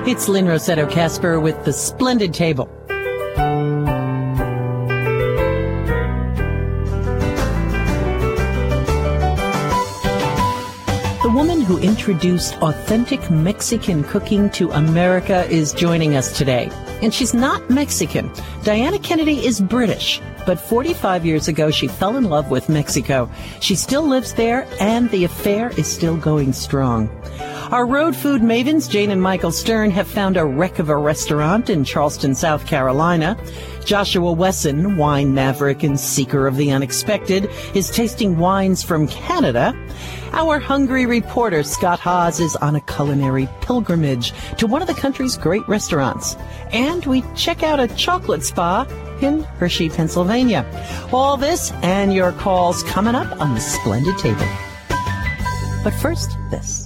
It's Lynn Rossetto Kasper with The Splendid Table. The woman who introduced authentic Mexican cooking to America is joining us today. And she's not Mexican. Diana Kennedy is British. But 45 years ago, she fell in love with Mexico. She still lives there, and the affair is still going strong. Our road food mavens, Jane and Michael Stern, have found a wreck of a restaurant in Charleston, South Carolina. Joshua Wesson, wine maverick and seeker of the unexpected, is tasting wines from Canada. Our hungry reporter, Scott Haas, is on a culinary pilgrimage to one of the country's great restaurants. And we check out a chocolate spa in Hershey, Pennsylvania. All this and your calls coming up on The Splendid Table. But first, this.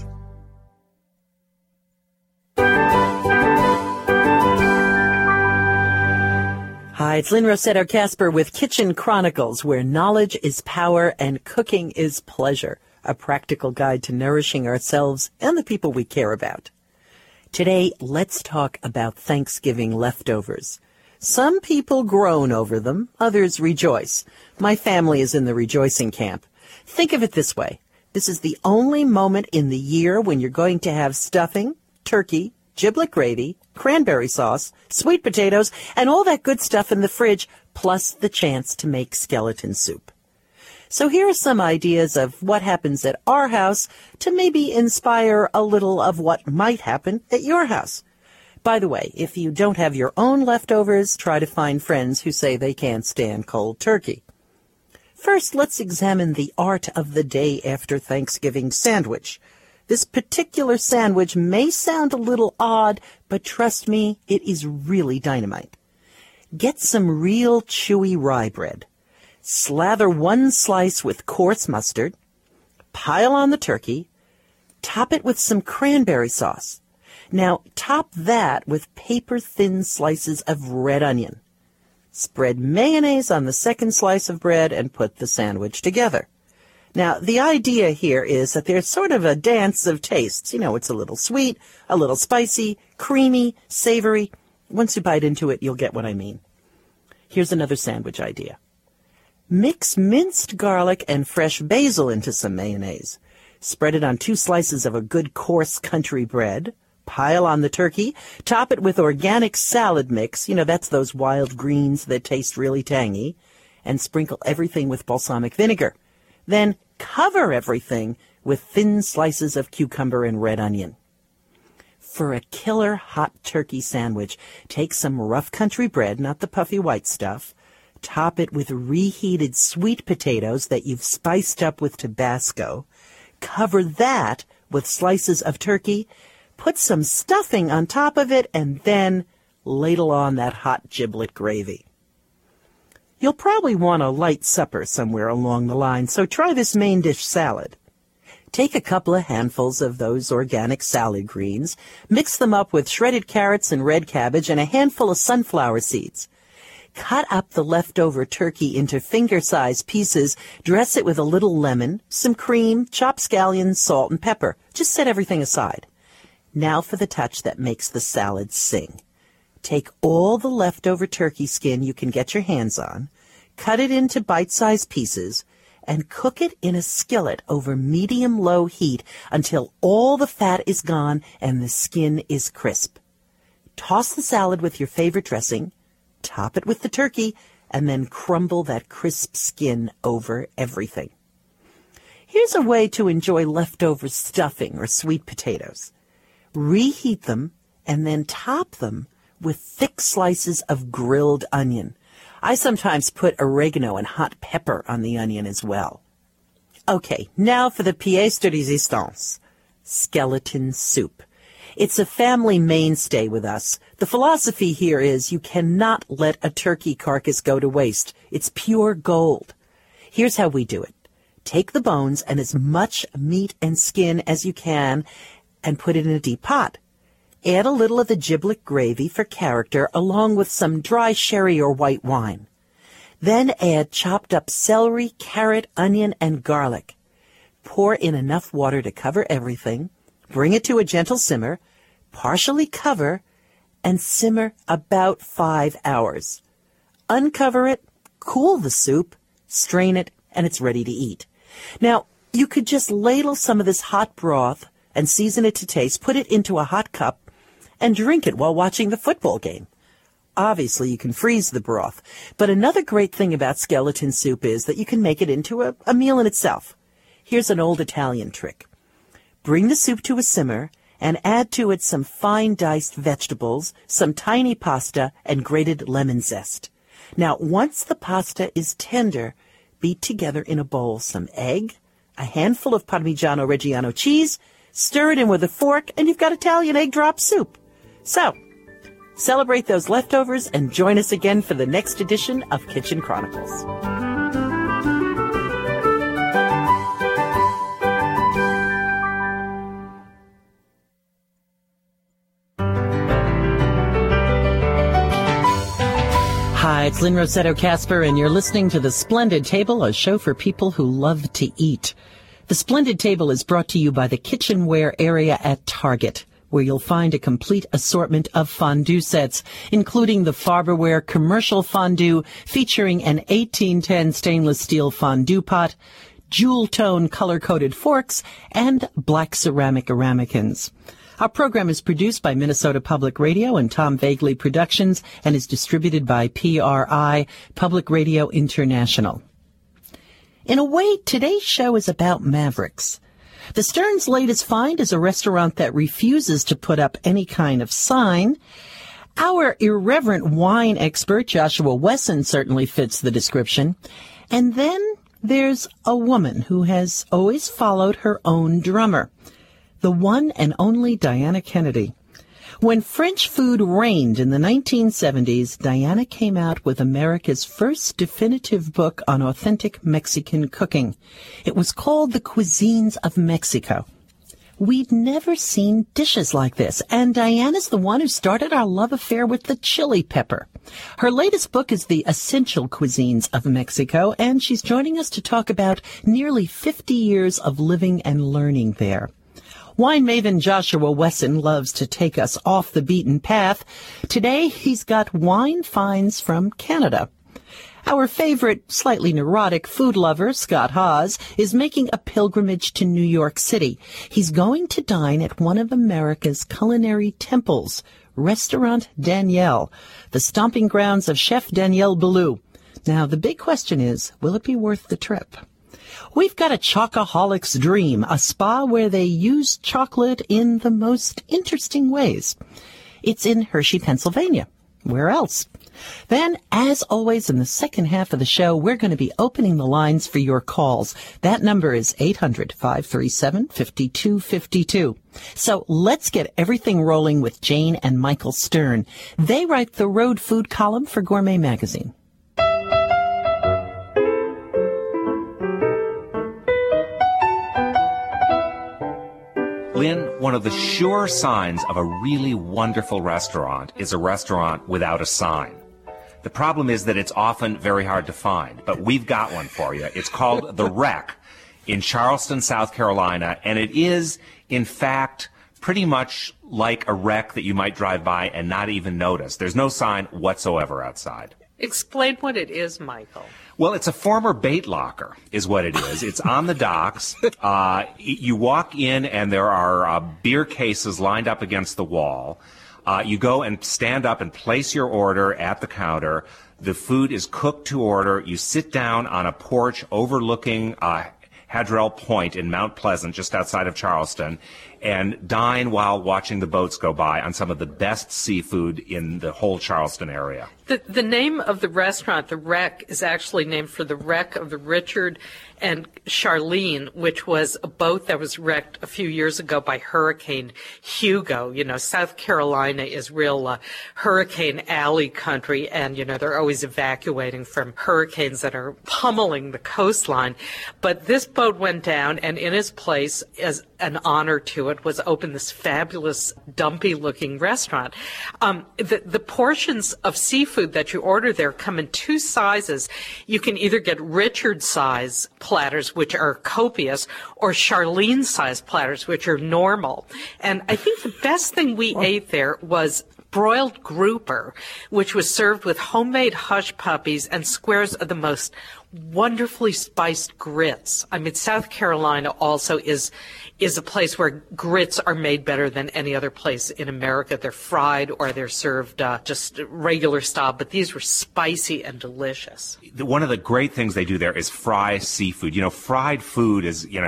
Hi, it's Lynn Rossetto Kasper with Kitchen Chronicles, where knowledge is power and cooking is pleasure. A practical guide to nourishing ourselves and the people we care about. Today, let's talk about Thanksgiving leftovers. Some people groan over them, others rejoice. My family is in the rejoicing camp. Think of it this way. This is the only moment in the year when you're going to have stuffing, turkey, giblet gravy, cranberry sauce, sweet potatoes, and all that good stuff in the fridge, plus the chance to make skeleton soup. So here are some ideas of what happens at our house to maybe inspire a little of what might happen at your house. By the way, if you don't have your own leftovers, try to find friends who say they can't stand cold turkey. First, let's examine the art of the day after Thanksgiving sandwich. This particular sandwich may sound a little odd, but trust me, it is really dynamite. Get some real chewy rye bread. Slather one slice with coarse mustard. Pile on the turkey. Top it with some cranberry sauce. Now, top that with paper-thin slices of red onion. Spread mayonnaise on the second slice of bread and put the sandwich together. Now, the idea here is that there's sort of a dance of tastes. You know, it's a little sweet, a little spicy, creamy, savory. Once you bite into it, you'll get what I mean. Here's another sandwich idea. Mix minced garlic and fresh basil into some mayonnaise. Spread it on 2 slices of a good coarse country bread. Pile on the turkey. Top it with organic salad mix. You know, that's those wild greens that taste really tangy. And sprinkle everything with balsamic vinegar. Then cover everything with thin slices of cucumber and red onion. For a killer hot turkey sandwich, take some rough country bread, not the puffy white stuff. Top it with reheated sweet potatoes that you've spiced up with Tabasco. Cover that with slices of turkey. Put some stuffing on top of it, and then ladle on that hot giblet gravy. You'll probably want a light supper somewhere along the line, so try this main dish salad. Take a couple of handfuls of those organic salad greens, mix them up with shredded carrots and red cabbage and a handful of sunflower seeds. Cut up the leftover turkey into finger-sized pieces, dress it with a little lemon, some cream, chopped scallions, salt, and pepper. Just set everything aside. Now for the touch that makes the salad sing. Take all the leftover turkey skin you can get your hands on, cut it into bite-sized pieces, and cook it in a skillet over medium-low heat until all the fat is gone and the skin is crisp. Toss the salad with your favorite dressing, top it with the turkey, and then crumble that crisp skin over everything. Here's a way to enjoy leftover stuffing or sweet potatoes. Reheat them and then top them with thick slices of grilled onion. I sometimes put oregano and hot pepper on the onion as well. Okay, now for the pièce de résistance, skeleton soup. It's a family mainstay with us. The philosophy here is you cannot let a turkey carcass go to waste. It's pure gold. Here's how we do it. Take the bones and as much meat and skin as you can and put it in a deep pot. Add a little of the giblet gravy for character along with some dry sherry or white wine. Then add chopped up celery, carrot, onion, and garlic. Pour in enough water to cover everything. Bring it to a gentle simmer. partially cover, and simmer about 5 hours. Uncover it, cool the soup, strain it, and it's ready to eat. Now, you could just ladle some of this hot broth and season it to taste, put it into a hot cup, and drink it while watching the football game. Obviously, you can freeze the broth. But another great thing about skeleton soup is that you can make it into a meal in itself. Here's an old Italian trick. Bring the soup to a simmer and add to it some fine diced vegetables, some tiny pasta, and grated lemon zest. Now, once the pasta is tender, beat together in a bowl some egg, a handful of Parmigiano Reggiano cheese, stir it in with a fork, and you've got Italian egg drop soup. So, celebrate those leftovers and join us again for the next edition of Kitchen Chronicles. Hi, it's Lynn Rossetto Kasper, and you're listening to The Splendid Table, a show for people who love to eat. The Splendid Table is brought to you by the kitchenware area at Target, where you'll find a complete assortment of fondue sets, including the Farberware commercial fondue featuring an 1810 stainless steel fondue pot, jewel-tone color-coded forks, and black ceramic ramekins. Our program is produced by Minnesota Public Radio and Tom Vagley Productions and is distributed by PRI, Public Radio International. In a way, today's show is about Mavericks. The Stearns' latest find is a restaurant that refuses to put up any kind of sign. Our irreverent wine expert, Joshua Wesson, certainly fits the description. And then there's a woman who has always followed her own drummer. The one and only Diana Kennedy. When French food reigned in the 1970s, Diana came out with America's first definitive book on authentic Mexican cooking. It was called The Cuisines of Mexico. We'd never seen dishes like this, and Diana's the one who started our love affair with the chili pepper. Her latest book is The Essential Cuisines of Mexico, and she's joining us to talk about nearly 50 years of living and learning there. Wine maven Joshua Wesson loves to take us off the beaten path. Today, he's got wine finds from Canada. Our favorite, slightly neurotic food lover, Scott Haas, is making a pilgrimage to New York City. He's going to dine at one of America's culinary temples, Restaurant Daniel, the stomping grounds of Chef Daniel Boulud. Now, the big question is, will it be worth the trip? We've got a chocoholic's dream, a spa where they use chocolate in the most interesting ways. It's in Hershey, Pennsylvania. Where else? Then, as always, in the second half of the show, we're going to be opening the lines for your calls. That number is 800-537-5252. So let's get everything rolling with Jane and Michael Stern. They write the Road Food column for Gourmet Magazine. Lynn, one of the sure signs of a really wonderful restaurant is a restaurant without a sign. The problem is that it's often very hard to find, but we've got one for you. It's called The Wreck in Charleston, South Carolina, and it is, in fact, pretty much like a wreck that you might drive by and not even notice. There's no sign whatsoever outside. Explain what it is, Michael. Well, it's a former bait locker, is what it is. It's on the docks. You walk in, and there are beer cases lined up against the wall. You go and stand up and place your order at the counter. The food is cooked to order. You sit down on a porch overlooking Hadrell Point in Mount Pleasant, just outside of Charleston, and dine while watching the boats go by on some of the best seafood in the whole Charleston area. The name of the restaurant, The Wreck, is actually named for the wreck of the Richard and Charlene, which was a boat that was wrecked a few years ago by Hurricane Hugo. You know, South Carolina is real hurricane alley country, and, you know, they're always evacuating from hurricanes that are pummeling the coastline. But this boat went down, and in its place, as an honor to knew it, was open this fabulous, dumpy-looking restaurant. The portions of seafood that you order there come in two sizes. You can either get Richard-size platters, which are copious, or Charlene-size platters, which are normal. And I think the best thing we ate there was broiled grouper, which was served with homemade hush puppies and squares of the most wonderfully spiced grits. I mean, South Carolina also is a place where grits are made better than any other place in America. They're fried or they're served just regular style, but these were spicy and delicious. One of the great things they do there is fry seafood. You know, fried food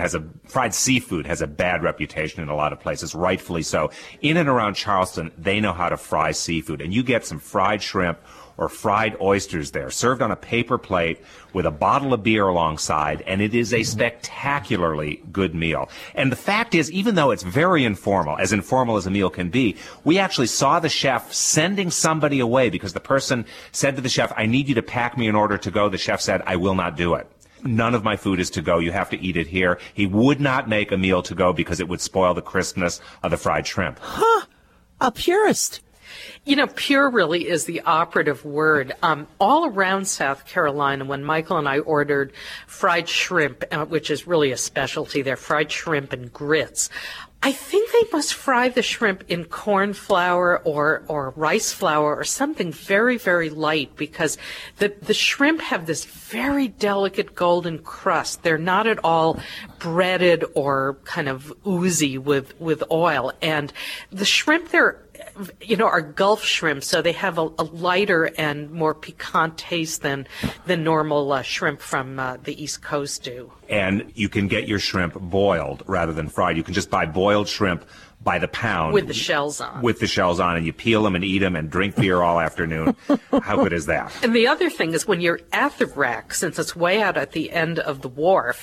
fried seafood has a bad reputation in a lot of places, rightfully so. In and around Charleston, they know how to fry seafood, and you get some fried shrimp or fried oysters there, served on a paper plate with a bottle of beer alongside, and it is a spectacularly good meal. And the fact is, even though it's very informal as a meal can be, we actually saw the chef sending somebody away because the person said to the chef, "I need you to pack me in order to go." The chef said, "I will not do it. None of my food is to go. You have to eat it here." He would not make a meal to go because it would spoil the crispness of the fried shrimp. Huh. A purist. You know, pure really is the operative word. All around South Carolina, when Michael and I ordered fried shrimp, which is really a specialty there, fried shrimp and grits, I think they must fry the shrimp in corn flour or rice flour or something very, very light, because the shrimp have this very delicate golden crust. They're not at all breaded or kind of oozy with oil. And the shrimp there, are Gulf shrimp, so they have a lighter and more piquant taste than normal shrimp from the East Coast do. And you can get your shrimp boiled rather than fried. You can just buy boiled shrimp by the pound. With the shells on. With the shells on, and you peel them and eat them and drink beer all afternoon. How good is that? And the other thing is, when you're at the wreck, since it's way out at the end of the wharf,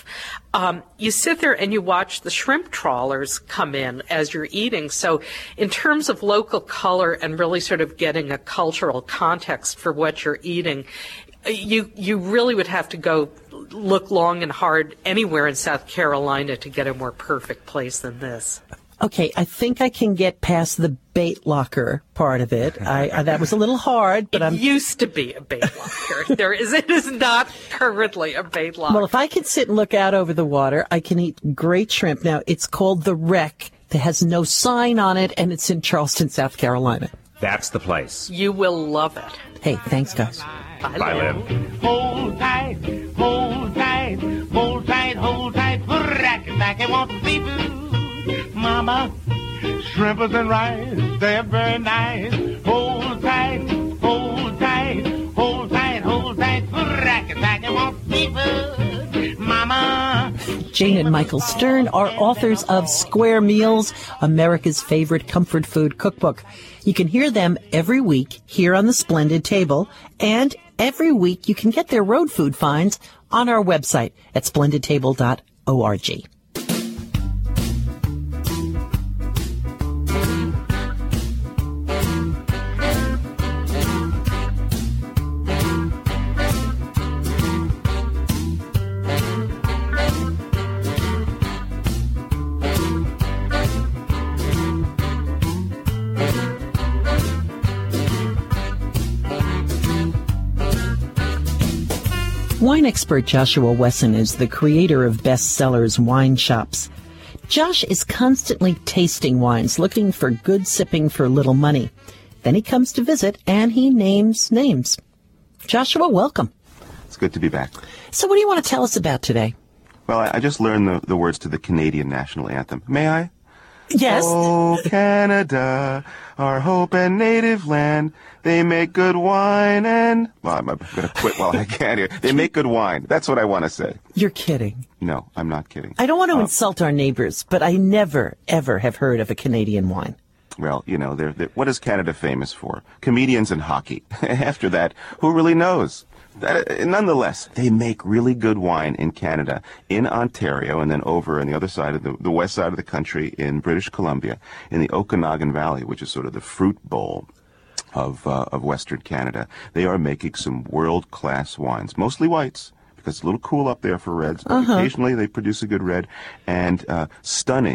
you sit there and you watch the shrimp trawlers come in as you're eating. So in terms of local color and really sort of getting a cultural context for what you're eating, you really would have to go look long and hard anywhere in South Carolina to get a more perfect place than this. Okay, I think I can get past the bait locker part of it. That was a little hard, but it used to be a bait locker. It is not currently a bait locker. Well, if I can sit and look out over the water, I can eat great shrimp. Now, it's called The Wreck. It has no sign on it, and it's in Charleston, South Carolina. That's the place. You will love it. Hey, thanks, guys. Bye, Lynn. Hold tight, hold tight, hold tight, hold tight. Rack and want seafood. Mama, shrimpers and rice, they're very nice. Hold tight, hold tight, hold tight, hold tight. Rack and want seafood. Mama. Jane and Michael Stern are authors of Square Meals, America's favorite comfort food cookbook. You can hear them every week here on the Splendid Table, and every week you can get their road food finds on our website at splendidtable.org. Wine expert Joshua Wesson is the creator of bestsellers Wine Shops. Josh is constantly tasting wines, looking for good sipping for little money. Then he comes to visit, and he names names. Joshua, welcome. It's good to be back. So what do you want to tell us about today? Well, I just learned the words to the Canadian national anthem. May I? Yes. Oh, Canada, our hope and native land. They make good wine and... Well, I'm going to quit while I can here. They make good wine. That's what I want to say. You're kidding. No, I'm not kidding. I don't want to insult our neighbors, but I never, ever have heard of a Canadian wine. Well, they're what is Canada famous for? Comedians and hockey. After that, who really knows? Nonetheless, they make really good wine in Canada, in Ontario, and then over on the other side of the west side of the country in British Columbia, in the Okanagan Valley, which is sort of the fruit bowl of Western Canada. They are making some world-class wines, mostly whites, because it's a little cool up there for reds, but occasionally they produce a good red, and stunning,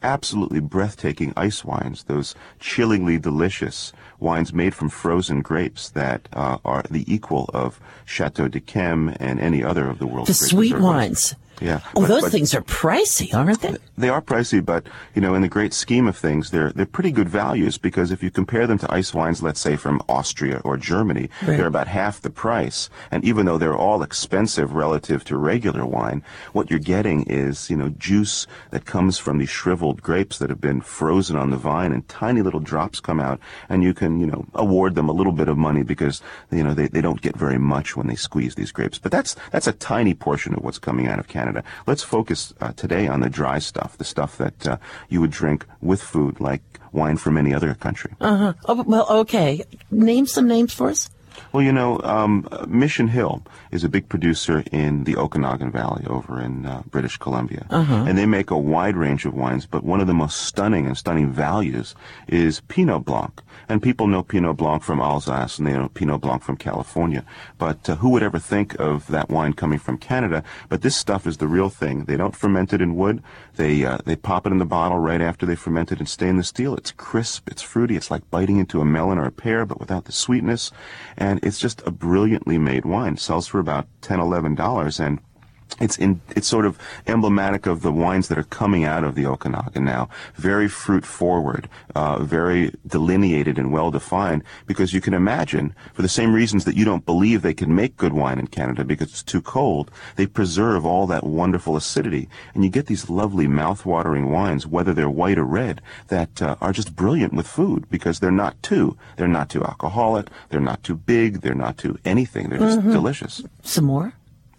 absolutely breathtaking ice wines, those chillingly delicious wines made from frozen grapes that are the equal of Chateau d'Yquem and any other of the world's The great sweet dessert wines. Yeah. Oh, those things are pricey, aren't they? They are pricey, but, in the great scheme of things, they're pretty good values, because if you compare them to ice wines, let's say from Austria or Germany, Right. they're about half the price. And even though they're all expensive relative to regular wine, what you're getting is, juice that comes from these shriveled grapes that have been frozen on the vine, and tiny little drops come out, and you can, award them a little bit of money because, they don't get very much when they squeeze these grapes. But that's a tiny portion of what's coming out of Canada. Let's focus today on the dry stuff, the stuff that you would drink with food, like wine from any other country. Oh, well, okay. Name some names for us. Well, Mission Hill is a big producer in the Okanagan Valley over in British Columbia. And they make a wide range of wines, but one of the most stunning values is Pinot Blanc. And people know Pinot Blanc from Alsace, and they know Pinot Blanc from California. But who would ever think of that wine coming from Canada? But this stuff is the real thing. They don't ferment it in wood. They pop it in the bottle right after they ferment it in stainless steel. It's crisp, it's fruity, it's like biting into a melon or a pear, but without the sweetness. And it's just a brilliantly made wine. It sells for about $10, $11, and it's sort of emblematic of the wines that are coming out of the Okanagan now. Very fruit forward, very delineated and well defined, because you can imagine, for the same reasons that you don't believe they can make good wine in Canada because it's too cold, they preserve all that wonderful acidity, and you get these lovely mouth-watering wines, whether they're white or red, that are just brilliant with food, because they're not too alcoholic, they're not too big, they're not too anything, they're just delicious. Some more?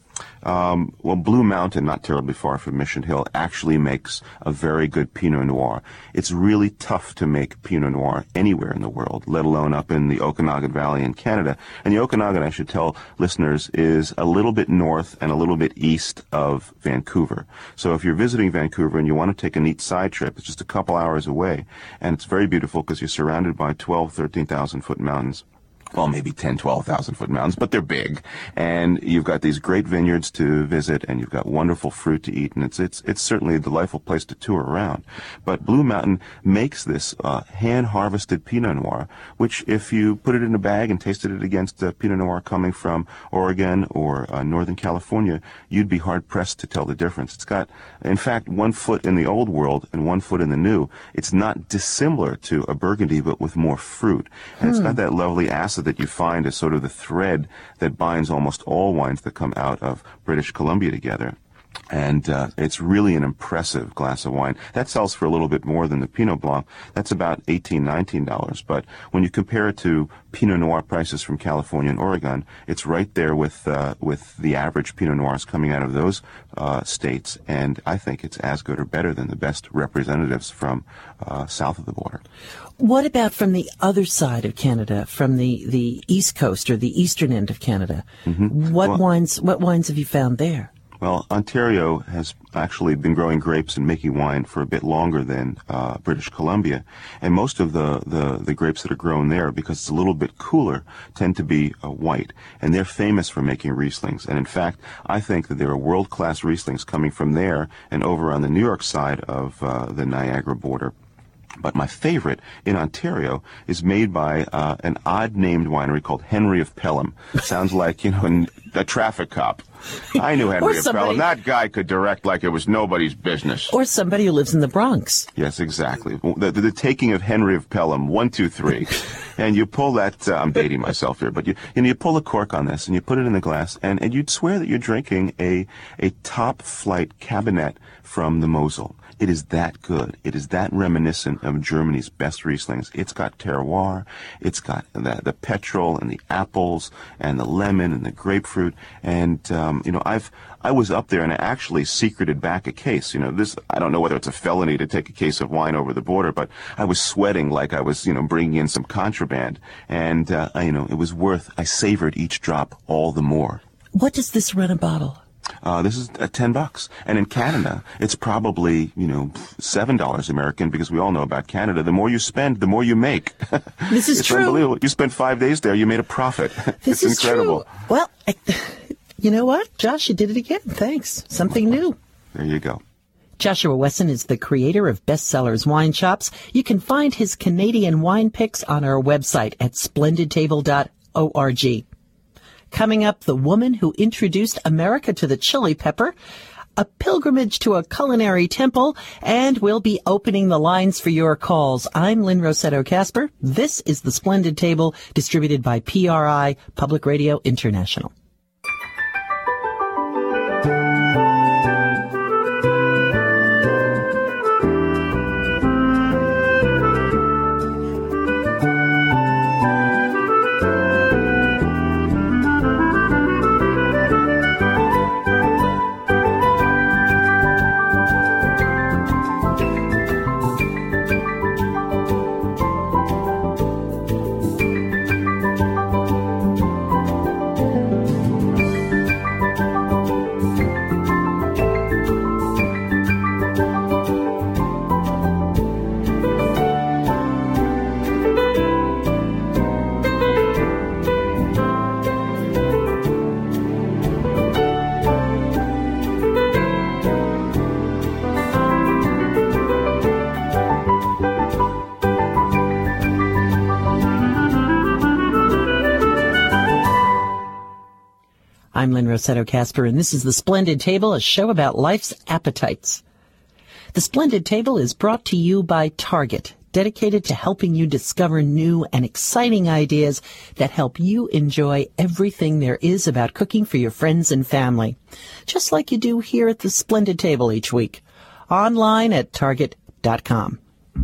Well, Blue Mountain, not terribly far from Mission Hill, actually makes a very good Pinot Noir. It's really tough to make Pinot Noir anywhere in the world, let alone up in the Okanagan Valley in Canada. And the Okanagan, I should tell listeners, is a little bit north and a little bit east of Vancouver. So if you're visiting Vancouver and you want to take a neat side trip, it's just a couple hours away. And it's very beautiful because you're surrounded by 13,000 foot mountains. Well, maybe 12,000 foot mountains, but they're big. And you've got these great vineyards to visit, and you've got wonderful fruit to eat, and it's certainly a delightful place to tour around. But Blue Mountain makes this hand-harvested Pinot Noir, which if you put it in a bag and tasted it against Pinot Noir coming from Oregon or Northern California, you'd be hard-pressed to tell the difference. It's got, in fact, 1 foot in the old world and 1 foot in the new. It's not dissimilar to a Burgundy, but with more fruit. And it's got that lovely acid that you find as sort of the thread that binds almost all wines that come out of British Columbia together. And it's really an impressive glass of wine. That sells for a little bit more than the Pinot Blanc. That's about $18, $19. But when you compare it to Pinot Noir prices from California and Oregon, it's right there with the average Pinot Noirs coming out of those states. And I think it's as good or better than the best representatives from south of the border. What about from the other side of Canada, from the East Coast or the eastern end of Canada? What wines have you found there? Well, Ontario has actually been growing grapes and making wine for a bit longer than British Columbia. And most of the grapes that are grown there, because it's a little bit cooler, tend to be white. And they're famous for making Rieslings. And in fact, I think that there are world-class Rieslings coming from there and over on the New York side of the Niagara border. But my favorite in Ontario is made by an odd-named winery called Henry of Pelham. Sounds like, a traffic cop. I knew Henry of Pelham. That guy could direct like it was nobody's business. Or somebody who lives in the Bronx. Yes, exactly. The taking of Henry of Pelham, 1, 2, 3. And you pull that, I'm dating myself here, but you pull a cork on this and you put it in the glass, and you'd swear that you're drinking a top-flight Cabernet from the Mosel. It is that good. It is that reminiscent of Germany's best Rieslings. It's got terroir. It's got the petrol and the apples and the lemon and the grapefruit. And, I was up there and I actually secreted back a case. I don't know whether it's a felony to take a case of wine over the border, but I was sweating like I was, bringing in some contraband. And, it was I savored each drop all the more. What does this run a bottle? This is $10, and in Canada, it's probably $7 American, because we all know about Canada. The more you spend, the more you make. This is it's true. Unbelievable. You spent 5 days there, you made a profit. This it's incredible. True. Well, you know what, Josh, you did it again. Thanks. Something new. There you go. Joshua Wesson is the creator of Bestsellers Wine Shops. You can find his Canadian wine picks on our website at splendidtable.org. Coming up, the woman who introduced America to the chili pepper, a pilgrimage to a culinary temple, and we'll be opening the lines for your calls. I'm Lynn Rossetto Kasper. This is The Splendid Table, distributed by PRI, Public Radio International. I'm Lynn Rossetto Kasper, and this is The Splendid Table, a show about life's appetites. The Splendid Table is brought to you by Target, dedicated to helping you discover new and exciting ideas that help you enjoy everything there is about cooking for your friends and family, just like you do here at The Splendid Table each week, online at Target.com.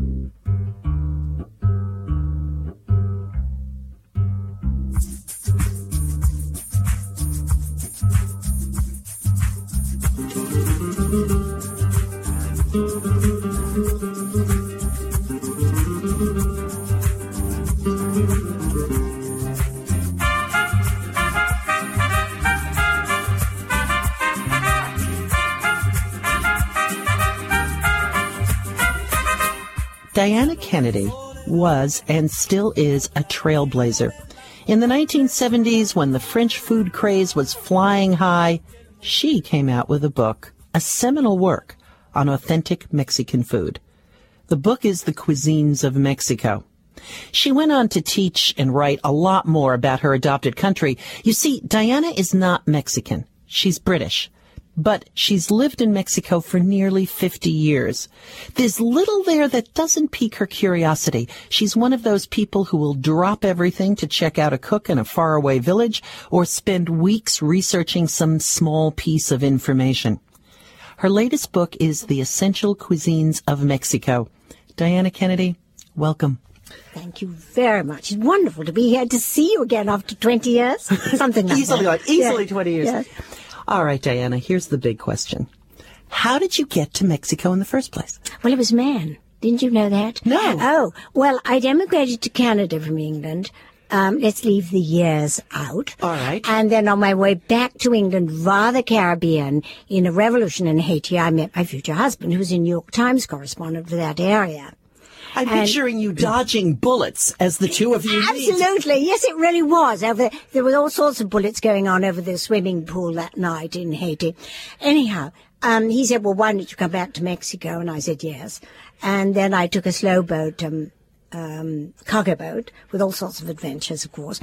Diana Kennedy was and still is a trailblazer. In the 1970s, when the French food craze was flying high, she came out with a book, a seminal work on authentic Mexican food. The book is The Cuisines of Mexico. She went on to teach and write a lot more about her adopted country. You see, Diana is not Mexican. She's British. But she's lived in Mexico for nearly 50 years. There's little there that doesn't pique her curiosity. She's one of those people who will drop everything to check out a cook in a faraway village or spend weeks researching some small piece of information. Her latest book is The Essential Cuisines of Mexico. Diana Kennedy, welcome. Thank you very much. It's wonderful to be here to see you again after 20 years. Something like that. Easily 20 years. Yes. All right, Diana, here's the big question. How did you get to Mexico in the first place? Well, it was man. Didn't you know that? No. Oh, well, I'd emigrated to Canada from England. Let's leave the years out. All right. And then on my way back to England via the Caribbean in a revolution in Haiti, I met my future husband, who was a New York Times correspondent for that area. I'm picturing you dodging bullets as the two of you meet. Absolutely. Yes, it really was. There were all sorts of bullets going on over the swimming pool that night in Haiti. Anyhow, he said, well, why don't you come back to Mexico? And I said, yes. And then I took a slow boat, cargo boat, with all sorts of adventures, of course,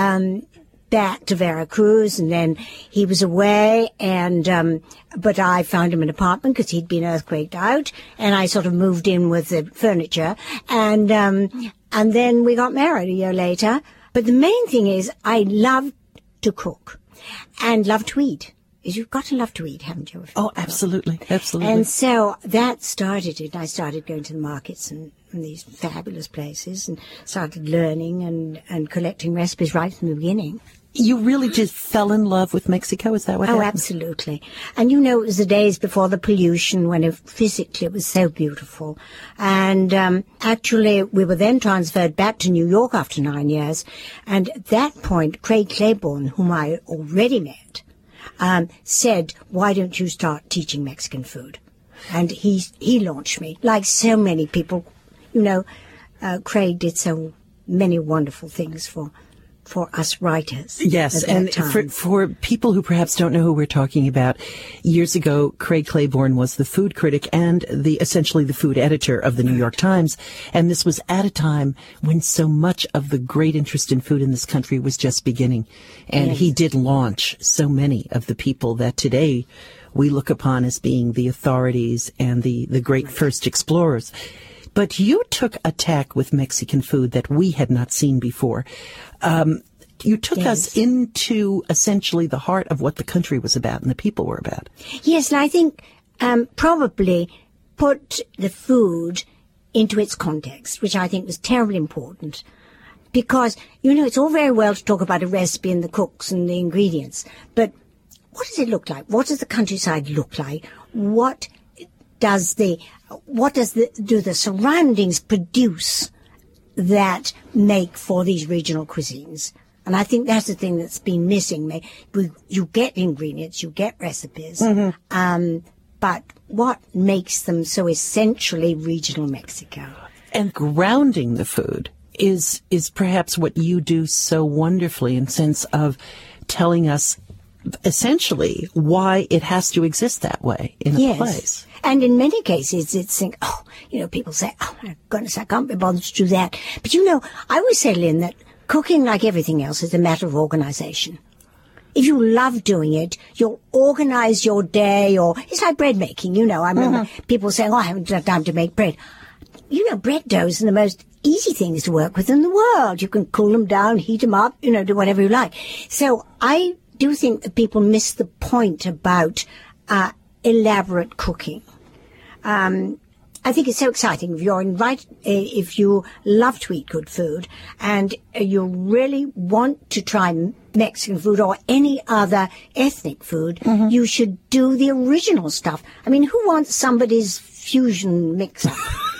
back to Veracruz, and then he was away, and but I found him an apartment because he'd been earthquaked out, and I sort of moved in with the furniture, and then we got married a year later. But the main thing is I love to cook and love to eat. You've got to love to eat, haven't you? Oh, absolutely, absolutely. And so that started it. I started going to the markets and these fabulous places, and started learning and collecting recipes right from the beginning. You really just fell in love with Mexico? Is that what happened? Oh, absolutely. And it was the days before the pollution when physically it was so beautiful. And actually, we were then transferred back to New York after 9 years. And at that point, Craig Claiborne, whom I already met, said, why don't you start teaching Mexican food? And he launched me, like so many people. Craig did so many wonderful things for for us writers. Yes, at that and time. for people who perhaps don't know who we're talking about, years ago, Craig Claiborne was the food critic and essentially the food editor of the New York Times. And this was at a time when so much of the great interest in food in this country was just beginning. And Yes. he did launch so many of the people that today we look upon as being the authorities and the great first explorers. But you took a tack with Mexican food that we had not seen before. You took us into essentially the heart of what the country was about and the people were about. Yes, and I think probably put the food into its context, which I think was terribly important. Because, it's all very well to talk about a recipe and the cooks and the ingredients, but what does it look like? What does the countryside look like? What do the surroundings produce that make for these regional cuisines? And I think that's the thing that's been missing. You get ingredients, you get recipes, but what makes them so essentially regional Mexico? And grounding the food is perhaps what you do so wonderfully in sense of telling us essentially why it has to exist that way in a place. And in many cases, it's people say, oh, my goodness, I can't be bothered to do that. But I always say, Lynn, that cooking, like everything else, is a matter of organization. If you love doing it, you'll organize your day, or it's like bread making, I remember people saying, oh, I haven't got time to make bread. Bread doughs are the most easy things to work with in the world. You can cool them down, heat them up, do whatever you like. So I do think that people miss the point about elaborate cooking. I think it's so exciting if you love to eat good food and you really want to try Mexican food or any other ethnic food, you should do the original stuff. I mean, who wants somebody's fusion mix-up?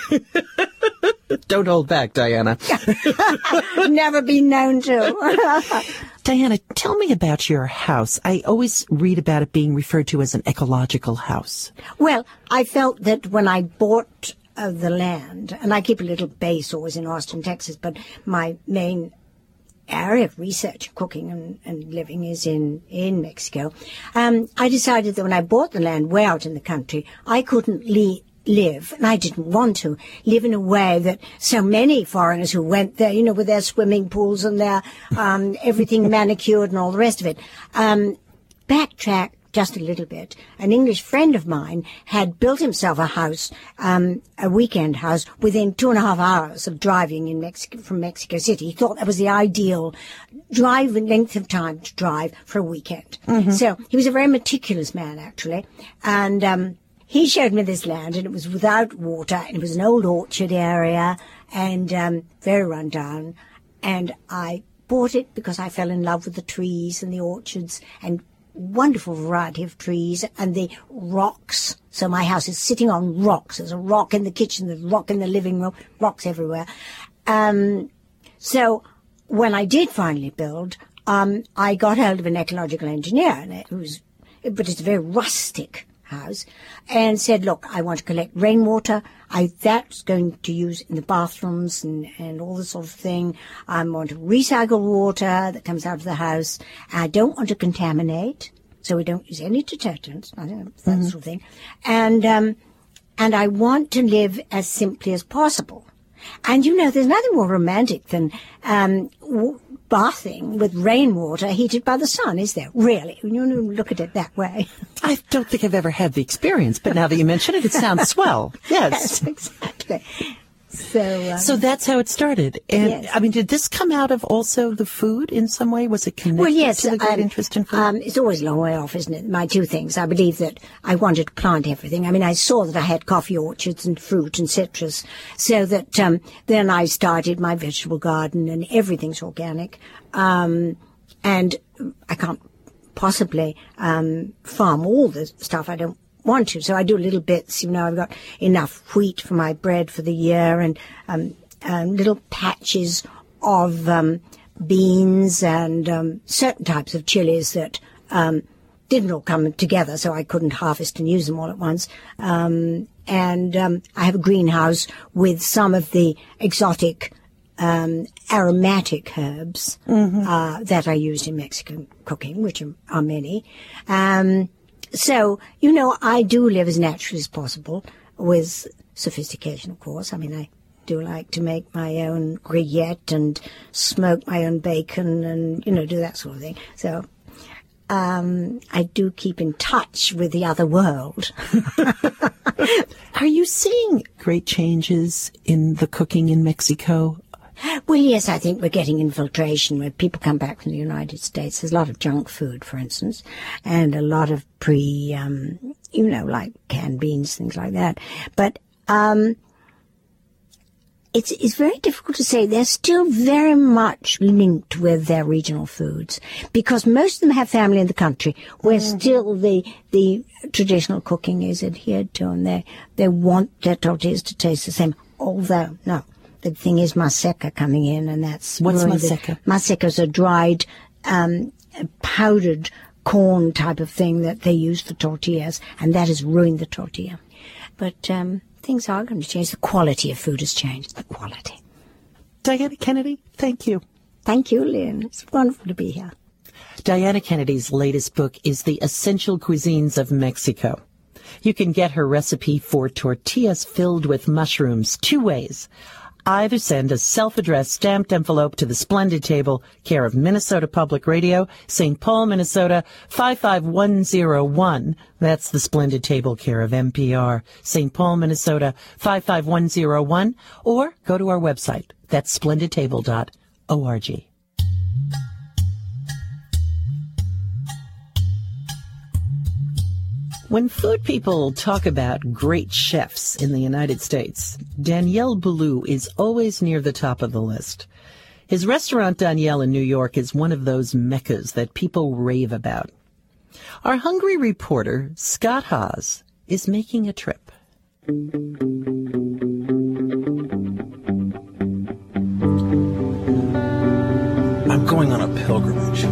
Don't hold back, Diana. Never been known to. Diana, tell me about your house. I always read about it being referred to as an ecological house. Well, I felt that when I bought the land, and I keep a little base always in Austin, Texas, but my main area of research, cooking and living is in Mexico. I decided that when I bought the land way out in the country, I couldn't live, and I didn't want to live in a way that so many foreigners who went there, with their swimming pools and their everything manicured and all the rest of it. Backtrack just a little bit. An English friend of mine had built himself a house, a weekend house, within 2.5 hours of driving from Mexico City. He thought that was the ideal length of time to drive for a weekend. So he was a very meticulous man, actually, and he showed me this land, and it was without water, and it was an old orchard area, and very run down. And I bought it because I fell in love with the trees and the orchards, and wonderful variety of trees, and the rocks. So my house is sitting on rocks. There's a rock in the kitchen, there's a rock in the living room, rocks everywhere. So when I did finally build, I got hold of an ecological engineer, and but it's a very rustic house, and said, look, I want to collect rainwater. That's going to use in the bathrooms and all this sort of thing. I want to recycle water that comes out of the house. I don't want to contaminate, so we don't use any detergents, that sort of thing. And I want to live as simply as possible. And there's nothing more romantic than bathing with rainwater heated by the sun, is there? Really? When you look at it that way. I don't think I've ever had the experience, but now that you mention it, it sounds swell. Yes. Yes, exactly. So that's how it started. And yes. I mean, did this come out of also the food in some way? Was it connected to the great interest in food? It's always a long way off, isn't it? My two things. I believe that I wanted to plant everything. I mean, I saw that I had coffee orchards and fruit and citrus, so that then I started my vegetable garden, and everything's organic. And I can't possibly farm all the stuff I don't want to, so I do little bits. I've got enough wheat for my bread for the year, and little patches of beans and certain types of chilies that didn't all come together, so I couldn't harvest and use them all at once. And I have a greenhouse with some of the exotic aromatic herbs that are used in Mexican cooking, which are many. So, I do live as naturally as possible with sophistication, of course. I mean, I do like to make my own grillette and smoke my own bacon and, do that sort of thing. So I do keep in touch with the other world. Are you seeing great changes in the cooking in Mexico? Well, yes, I think we're getting infiltration when people come back from the United States. There's a lot of junk food, for instance, and a lot of like canned beans, things like that. But it's very difficult to say. They're still very much linked with their regional foods because most of them have family in the country where still the traditional cooking is adhered to, and they want their tortillas to taste the same. Although, no, the thing is maseca coming in, and that's... What's maseca? Maseca is a dried, powdered corn type of thing that they use for tortillas, and that has ruined the tortilla. But things are going to change. The quality of food has changed. The quality. Diana Kennedy, thank you. Thank you, Lynn. It's wonderful to be here. Diana Kennedy's latest book is The Essential Cuisines of Mexico. You can get her recipe for tortillas filled with mushrooms 2 ways. Either send a self-addressed stamped envelope to the Splendid Table, care of Minnesota Public Radio, St. Paul, Minnesota, 55101. That's the Splendid Table, care of NPR, St. Paul, Minnesota, 55101. Or go to our website. That's splendidtable.org. When food people talk about great chefs in the United States, Daniel Boulud is always near the top of the list. His restaurant Daniel in New York is one of those meccas that people rave about. Our hungry reporter, Scott Haas, is making a trip. I'm going on a pilgrimage.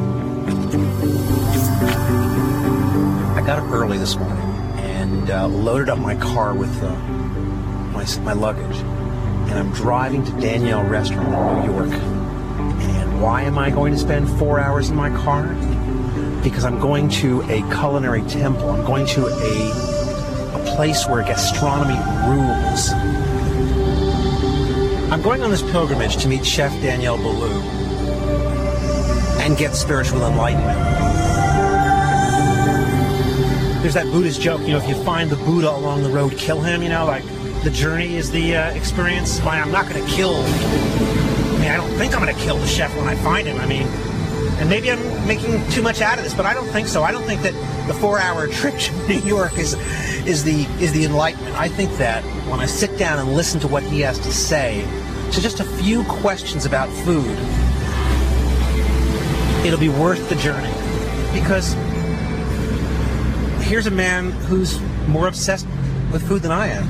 I got up early this morning and loaded up my car with my luggage, and I'm driving to Daniel Restaurant in New York. And why am I going to spend 4 hours in my car? Because I'm going to a culinary temple. I'm going to a place where gastronomy rules. I'm going on this pilgrimage to meet Chef Daniel Boulud and get spiritual enlightenment. There's that Buddhist joke, if you find the Buddha along the road, kill him, like the journey is the experience. I'm not going to kill, I don't think I'm going to kill the chef when I find him. And maybe I'm making too much out of this, but I don't think so. I don't think that the 4-hour trip to New York is the enlightenment. I think that when I sit down and listen to what he has to say, to just a few questions about food, it'll be worth the journey. Because here's a man who's more obsessed with food than I am.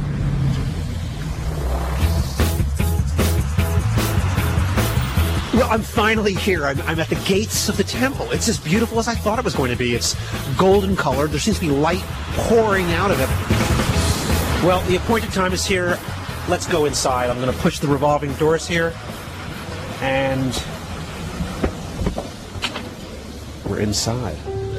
Well, I'm finally here. I'm at the gates of the temple. It's as beautiful as I thought it was going to be. It's golden colored. There seems to be light pouring out of it. Well, the appointed time is here. Let's go inside. I'm going to push the revolving doors here. And we're inside.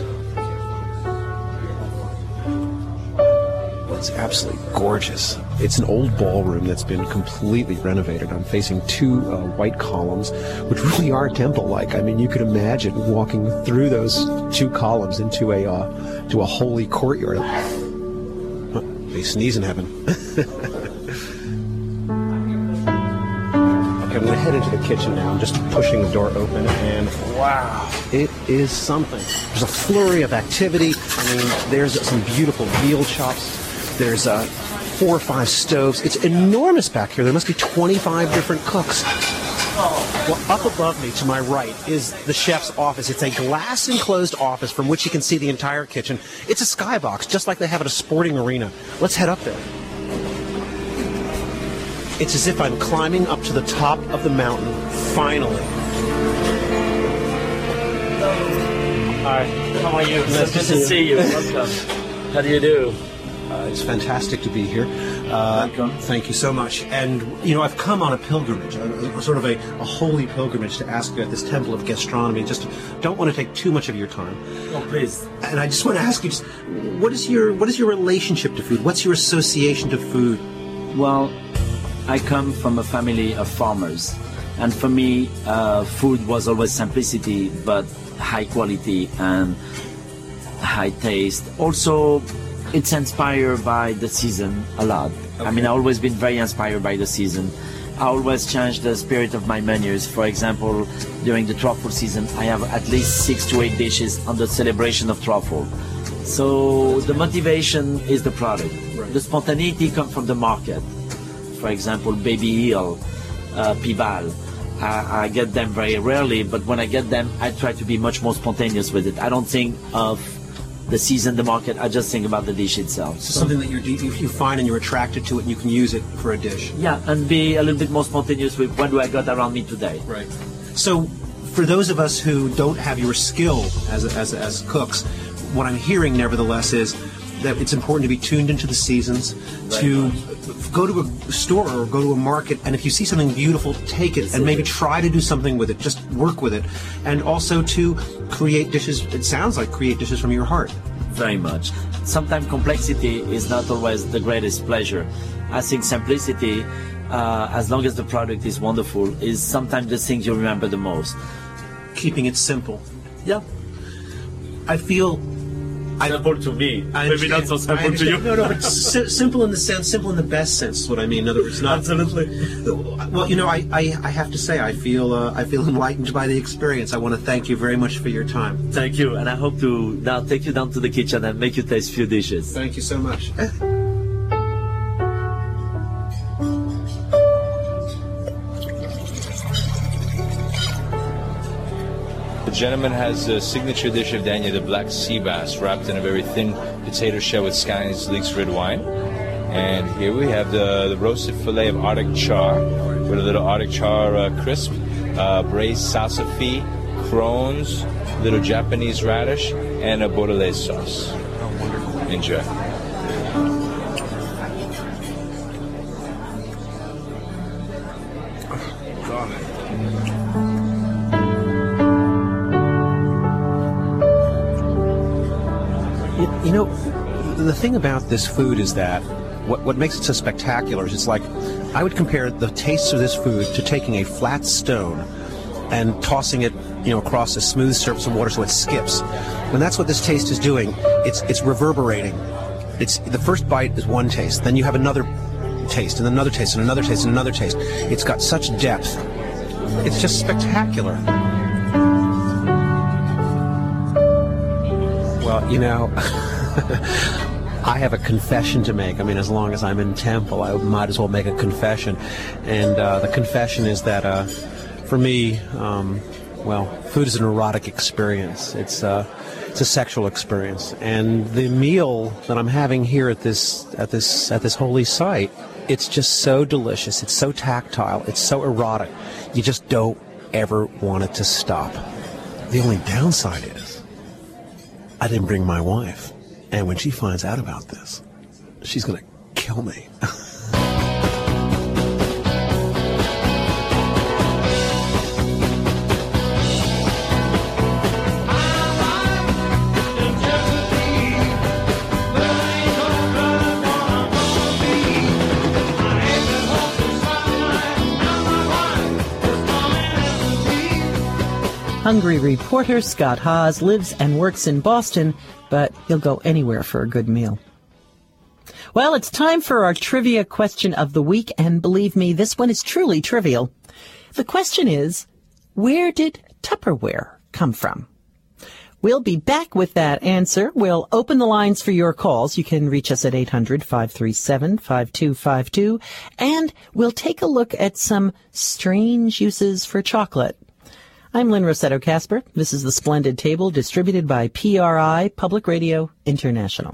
It's absolutely gorgeous. It's an old ballroom that's been completely renovated. I'm facing 2 white columns, which really are temple-like. You could imagine walking through those 2 columns into a holy courtyard. Oh, they sneeze in heaven. Okay, I'm going to head into the kitchen now. I'm just pushing the door open, and wow, it is something. There's a flurry of activity. There's some beautiful veal chops. There's 4 or 5 stoves. It's enormous back here. There must be 25 different cooks. Well, up above me to my right is the chef's office. It's a glass-enclosed office from which you can see the entire kitchen. It's a skybox, just like they have at a sporting arena. Let's head up there. It's as if I'm climbing up to the top of the mountain, finally. Hi, how are you? Nice to see you. Welcome. How do you do? It's fantastic to be here. Thank you so much. And, I've come on a pilgrimage, a sort of a holy pilgrimage to ask you at this temple of gastronomy. Just don't want to take too much of your time. Oh, please. And I just want to ask you, what is your relationship to food? What's your association to food? Well, I come from a family of farmers. And for me, food was always simplicity, but high quality and high taste. Also, it's inspired by the season a lot. Okay. I mean, I've always been very inspired by the season. I always change the spirit of my menus. For example, during the truffle season, I have at least 6 to 8 dishes on the celebration of truffle. So the motivation is the product. Right. The spontaneity comes from the market. For example, baby eel, pibal. I get them very rarely, but when I get them, I try to be much more spontaneous with it. I don't think of the season, the market, I just think about the dish itself. So something that you find and you're attracted to it and you can use it for a dish. Yeah, and be a little bit more spontaneous with what do I got around me today. Right. So for those of us who don't have your skill as cooks, what I'm hearing nevertheless is that it's important to be tuned into the seasons, to go to a store or go to a market, and if you see something beautiful, take it and maybe try to do something with it, just work with it. And also to create dishes, it sounds like create dishes from your heart. Very much. Sometimes complexity is not always the greatest pleasure. I think simplicity, as long as the product is wonderful, is sometimes the thing you remember the most. Keeping it simple. Yeah. I feel... Simple to me. Maybe not so simple to you. No, but simple in the best sense is what I mean. In other words, not... Absolutely. Well, I have to say, I feel enlightened by the experience. I want to thank you very much for your time. Thank you, and I hope to now take you down to the kitchen and make you taste a few dishes. Thank you so much. The gentleman has a signature dish of Dania, the black sea bass, wrapped in a very thin potato shell with Scani's leeks red wine. And here we have the roasted fillet of Arctic char with a little Arctic char crisp, braised salsify, crones, little Japanese radish, and a bordelaise sauce. Oh, wonderful. Enjoy. The thing about this food is that what makes it so spectacular is it's like, I would compare the taste of this food to taking a flat stone and tossing it, across a smooth surface of water so it skips. And that's what this taste is doing. It's reverberating. It's the first bite is one taste, then you have another taste, and another taste, and another taste, and another taste. It's got such depth. It's just spectacular. Well, I have a confession to make. I mean, as long as I'm in temple, I might as well make a confession. And the confession is that, for me, food is an erotic experience. It's a sexual experience. And the meal that I'm having here at this holy site, it's just so delicious. It's so tactile. It's so erotic. You just don't ever want it to stop. The only downside is I didn't bring my wife. And when she finds out about this, she's going to kill me. Hungry reporter Scott Haas lives and works in Boston, but he'll go anywhere for a good meal. Well, it's time for our trivia question of the week, and believe me, this one is truly trivial. The question is, where did Tupperware come from? We'll be back with that answer. We'll open the lines for your calls. You can reach us at 800-537-5252, and we'll take a look at some strange uses for chocolate. I'm Lynn Rossetto Kasper. This is The Splendid Table, distributed by PRI, Public Radio International.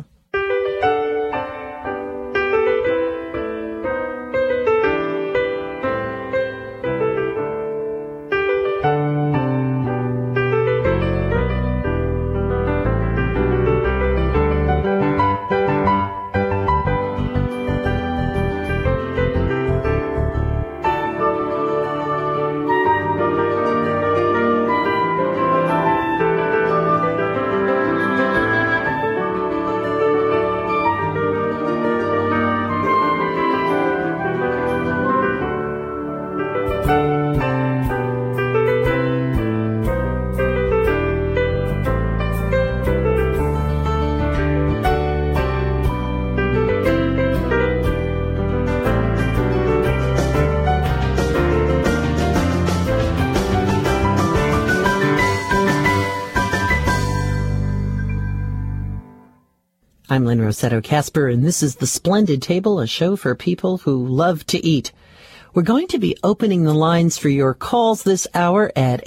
I'm Lynn Rossetto Casper, and this is The Splendid Table, a show for people who love to eat. We're going to be opening the lines for your calls this hour at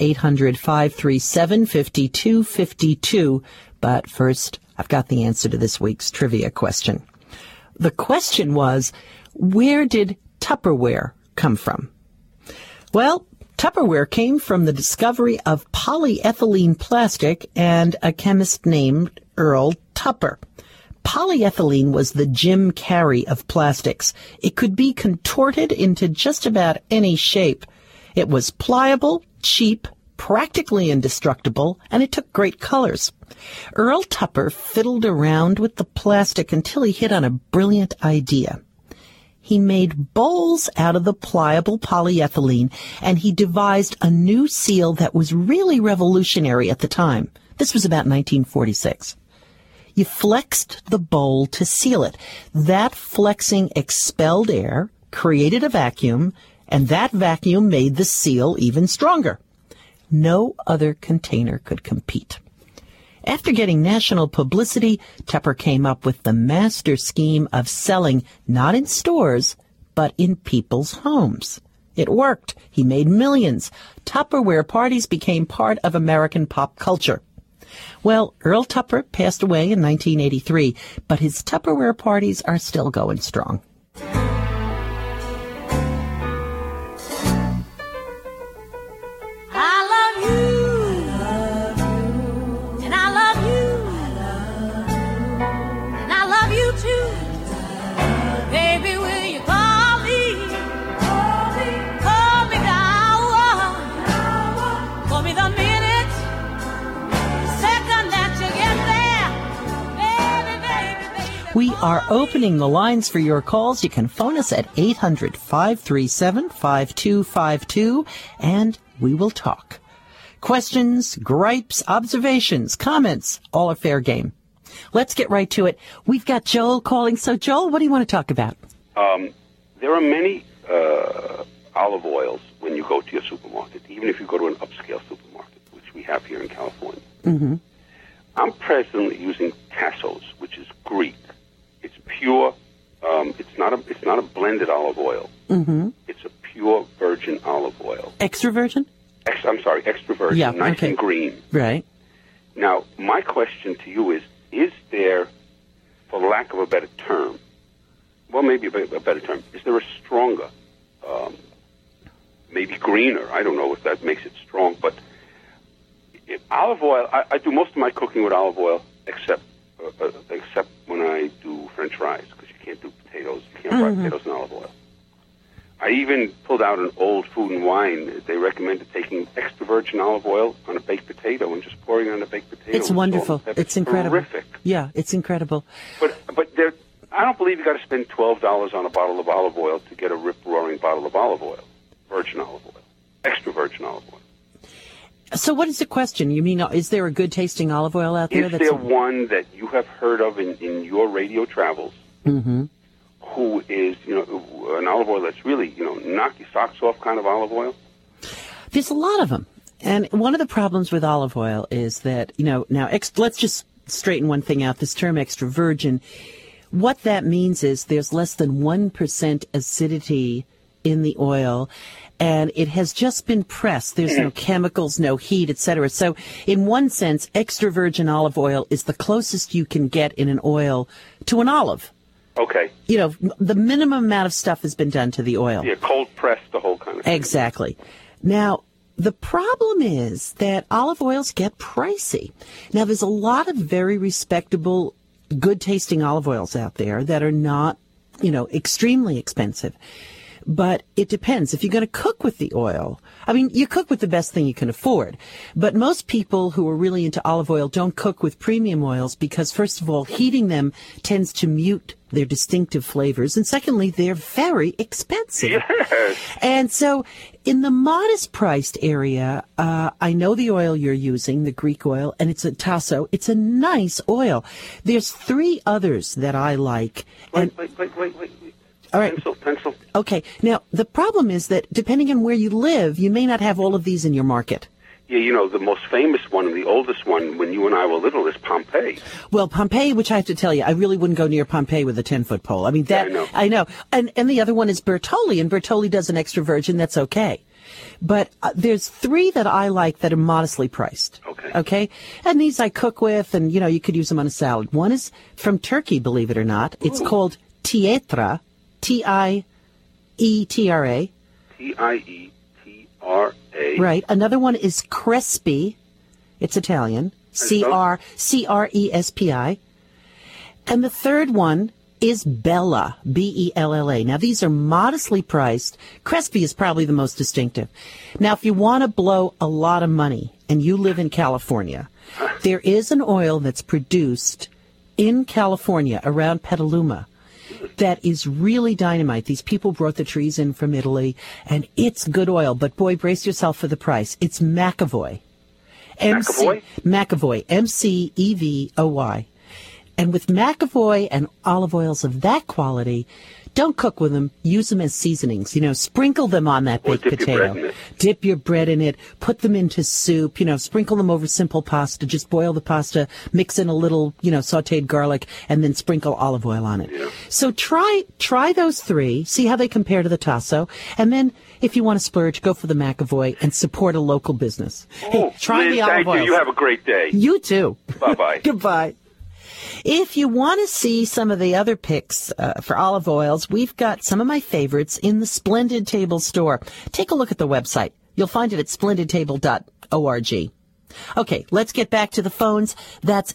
800-537-5252. But first, I've got the answer to this week's trivia question. The question was, where did Tupperware come from? Well, Tupperware came from the discovery of polyethylene plastic and a chemist named Earl Tupper. Polyethylene was the Jim Carrey of plastics. It could be contorted into just about any shape. It was pliable, cheap, practically indestructible, and it took great colors. Earl Tupper fiddled around with the plastic until he hit on a brilliant idea. He made bowls out of the pliable polyethylene, and he devised a new seal that was really revolutionary at the time. This was about 1946. You flexed the bowl to seal it. That flexing expelled air, created a vacuum, and that vacuum made the seal even stronger. No other container could compete. After getting national publicity, Tupper came up with the master scheme of selling not in stores, but in people's homes. It worked. He made millions. Tupperware parties became part of American pop culture. Well, Earl Tupper passed away in 1983, but his Tupperware parties are still going strong. We are opening the lines for your calls. You can phone us at 800-537-5252, and we will talk. Questions, gripes, observations, comments, all are fair game. Let's get right to it. We've got Joel calling. So, Joel, what do you want to talk about? There are many olive oils when you go to your supermarket, even if you go to an upscale supermarket, which we have here in California. Mm-hmm. I'm presently using Tassos, which is Greek. It's pure. It's not a blended olive oil. Mm-hmm. It's a pure virgin olive oil. Extra virgin? Extra virgin. Yeah, nice okay. and green. Right. Now, my question to you is there, for lack of a better term, well, maybe a better term, is there a stronger, maybe greener? I don't know if that makes it strong, but olive oil. I do most of my cooking with olive oil, except when I do French fries, because you can't do potatoes. You can't fry potatoes in olive oil. I even pulled out an old Food and Wine. They recommended taking extra virgin olive oil on a baked potato and just pouring it on a baked potato. It's wonderful. It's incredible. Terrific. Yeah, it's incredible. But I don't believe you got to spend $12 on a bottle of olive oil to get a rip-roaring bottle of olive oil, virgin olive oil, extra virgin olive oil. So what is the question? You mean, is there a good-tasting olive oil out there? Is there one that you have heard of in your radio travels mm-hmm. who is, an olive oil that's really, knock your socks off kind of olive oil? There's a lot of them. And one of the problems with olive oil is that, now, let's just straighten one thing out. This term extra virgin, what that means is there's less than 1% acidity in the oil, and it has just been pressed. There's no chemicals, no heat, etc. So in one sense, extra virgin olive oil is the closest you can get in an oil to an olive. Okay. The minimum amount of stuff has been done to the oil. Yeah, cold pressed, the whole kind of thing. Exactly. Now, the problem is that olive oils get pricey. Now, there's a lot of very respectable, good-tasting olive oils out there that are not, extremely expensive. But it depends. If you're going to cook with the oil, you cook with the best thing you can afford. But most people who are really into olive oil don't cook with premium oils because, first of all, heating them tends to mute their distinctive flavors. And secondly, they're very expensive. Yes. And so in the modest priced area, I know the oil you're using, the Greek oil, and it's a Tasso. It's a nice oil. There's 3 others that I like. Wait. All right. Pencil. Okay. Now, the problem is that depending on where you live, you may not have all of these in your market. Yeah, you know, the most famous one and the oldest one when you and I were little is Pompeii. Well, Pompeii, which I have to tell you, I really wouldn't go near Pompeii with a 10-foot pole. I mean, that, Yeah, I know. And the other one is Bertoli, and Bertoli does an extra virgin. That's okay. But there's three that I like that are modestly priced. Okay. And these I cook with, and, you know, you could use them on a salad. One is from Turkey, believe it or not. It's called Tietra, Tietra. Tietra. Right. Another one is Crespi. It's Italian. Crespi. And the third one is Bella, Bella. Now, these are modestly priced. Crespi is probably the most distinctive. Now, if you want to blow a lot of money and you live in California, there is an oil that's produced in California around Petaluma that is really dynamite. These people brought the trees in from Italy, and it's good oil. But, boy, brace yourself for the price. It's McAvoy. McAvoy, M-C-E-V-O-Y. And with McAvoy and olive oils of that quality, don't cook with them. Use them as seasonings. You know, sprinkle them on that baked potato. Dip your bread in it. Put them into soup. You know, sprinkle them over simple pasta. Just boil the pasta. Mix in a little, you know, sautéed garlic, and then sprinkle olive oil on it. Yeah. So try those three. See how they compare to the Tasso. And then, if you want to splurge, go for the McAvoy and support a local business. Hey, try Liz, the olive oil. Thank you. You have a great day. You too. Bye-bye. Goodbye. If you want to see some of the other picks for olive oils, we've got some of my favorites in the Splendid Table store. Take a look at the website. You'll find it at splendidtable.org. Okay, let's get back to the phones. That's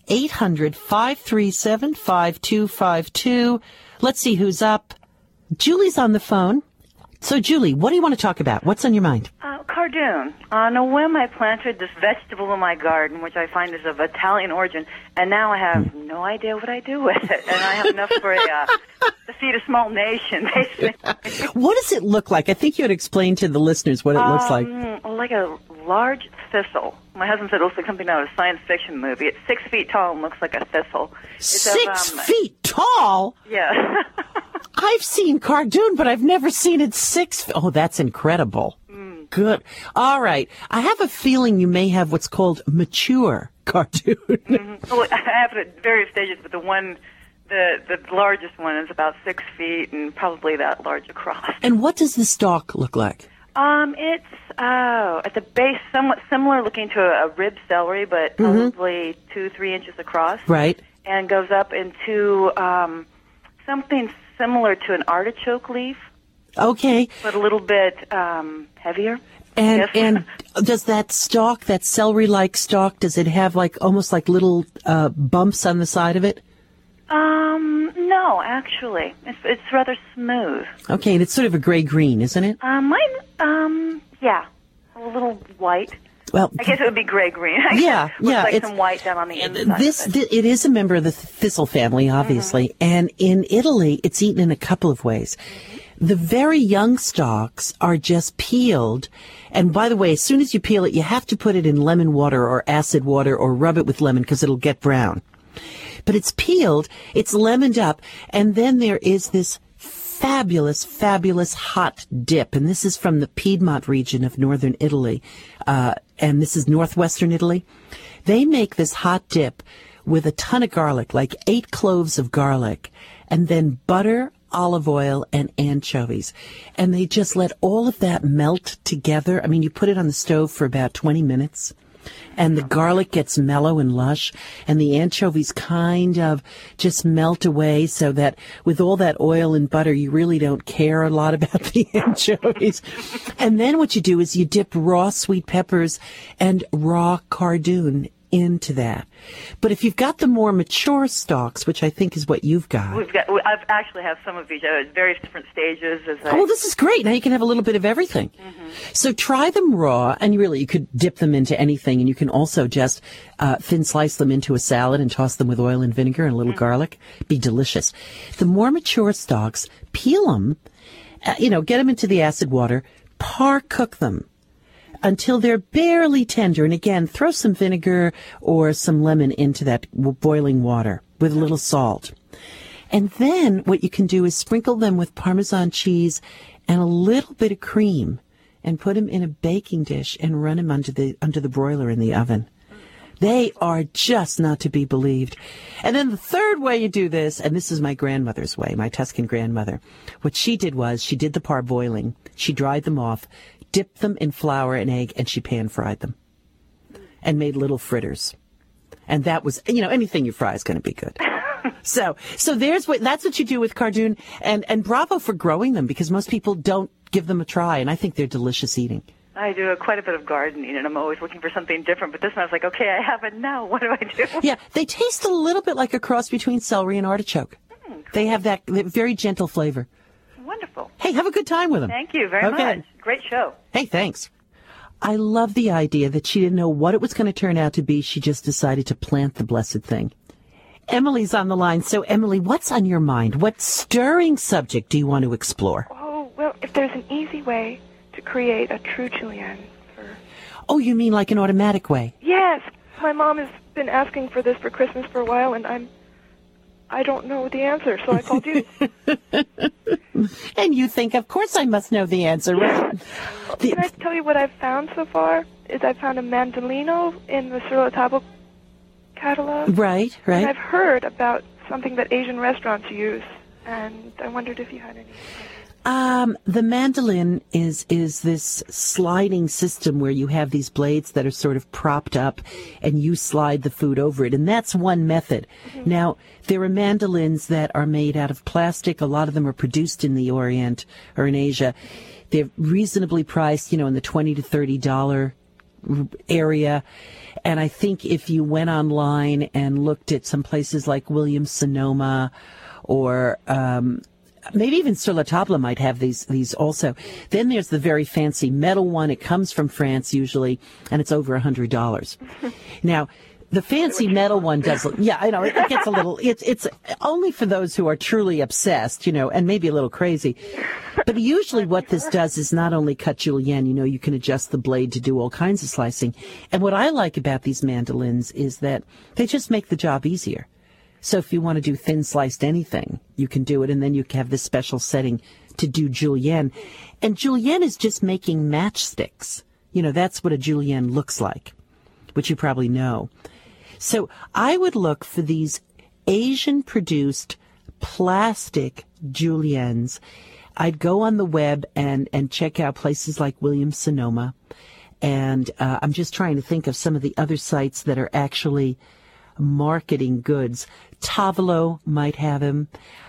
800-537-5252. Let's see who's up. Julie's on the phone. So, Julie, what do you want to talk about? What's on your mind? Cardoon. On a whim, I planted this vegetable in my garden, which I find is of Italian origin, and now I have no idea what I do with it. And I have enough for to feed a small nation, basically. What does it look like? I think you had explained to the listeners what it looks like. Like a large thistle. My husband said it looks like something out of a science fiction movie. It's 6 feet tall and looks like a thistle. It's 6 feet tall? Yeah. I've seen Cardoon, but I've never seen it 6 feet. Oh, that's incredible. Good. All right. I have a feeling you may have what's called mature Cardoon. Well, I have it at various stages, but the largest one is about 6 feet and probably that large across. And what does the stalk look like? It's at the base somewhat similar looking to a rib celery, but probably 2-3 inches across. Right. And goes up into something similar to an artichoke leaf. Okay. But a little bit heavier. And does that stalk, that celery-like stalk, does it have almost like little bumps on the side of it? No, actually. It's rather smooth. Okay, and it's sort of a gray-green, isn't it? Yeah. A little white. Well, I guess it would be gray-green. Yeah. Looks like some white down on the inside. It is a member of the thistle family, obviously, and in Italy, it's eaten in a couple of ways. The very young stalks are just peeled, and by the way, as soon as you peel it, you have to put it in lemon water or acid water or rub it with lemon because it'll get brown. But it's peeled, it's lemoned up, and then there is this fabulous, fabulous hot dip, and this is from the Piedmont region of northern Italy, and this is northwestern Italy. They make this hot dip with a ton of garlic, like 8 cloves of garlic, and then butter, olive oil, and anchovies. And they just let all of that melt together. I mean, you put it on the stove for about 20 minutes, and the garlic gets mellow and lush, and the anchovies kind of just melt away so that with all that oil and butter, you really don't care a lot about the anchovies. And then what you do is you dip raw sweet peppers and raw cardoon into that. But if you've got the more mature stalks, which I think is what you've got. I've actually have some of each at various different stages. Well, this is great. Now you can have a little bit of everything. So try them raw, and you could dip them into anything, and you can also just thin slice them into a salad and toss them with oil and vinegar and a little garlic. Be delicious. The more mature stalks, peel them, get them into the acid water, cook them until they're barely tender. And again, throw some vinegar or some lemon into that boiling water with a little salt. And then what you can do is sprinkle them with Parmesan cheese and a little bit of cream. and put them in a baking dish and run them under the broiler in the oven. They are just not to be believed. And then the third way you do this, and this is my grandmother's way, my Tuscan grandmother, what she did was she did the parboiling, she dried them off, dipped them in flour and egg, and she pan-fried them and made little fritters. And that was, anything you fry is going to be good. So that's what you do with cardoon, and bravo for growing them, because most people don't give them a try, and I think they're delicious eating. I do quite a bit of gardening, and I'm always looking for something different. But this one, I was like, okay, I have it now. What do I do? Yeah, they taste a little bit like a cross between celery and artichoke. Cool. They have that very gentle flavor. Wonderful. Hey, have a good time with them. Thank you very much. Great show. Hey, thanks. I love the idea that she didn't know what it was going to turn out to be. She just decided to plant the blessed thing. Emily's on the line. So, Emily, what's on your mind? What stirring subject do you want to explore? Oh, well, if there's an easy way to create a true julienne. Oh, you mean like an automatic way? Yes. My mom has been asking for this for Christmas for a while, and I don't know the answer, so I called you. And you think, of course I must know the answer, right? Can I tell you what I've found so far? I found a mandolino in the Sur La Table catalog. Right. And I've heard about something that Asian restaurants use, and I wondered if you had any. The mandolin is this sliding system where you have these blades that are sort of propped up and you slide the food over it. And that's one method. Mm-hmm. Now, there are mandolins that are made out of plastic. A lot of them are produced in the Orient or in Asia. They're reasonably priced, in the $20 to $30 area. And I think if you went online and looked at some places like Williams-Sonoma or, maybe even Sur La Table might have these also. Then there's the very fancy metal one. It comes from France usually, and it's over $100. Now, the fancy metal one does, I know, it gets a little, it's only for those who are truly obsessed, and maybe a little crazy. But usually what this does is not only cut julienne, you can adjust the blade to do all kinds of slicing. And what I like about these mandolins is that they just make the job easier. So if you want to do thin sliced anything, you can do it, and then you have this special setting to do julienne. And julienne is just making matchsticks. That's what a julienne looks like, which you probably know. So I would look for these Asian-produced plastic juliennes. I'd go on the web and check out places like Williams-Sonoma. And I'm just trying to think of some of the other sites that are actually marketing goods. Tavolo might have them.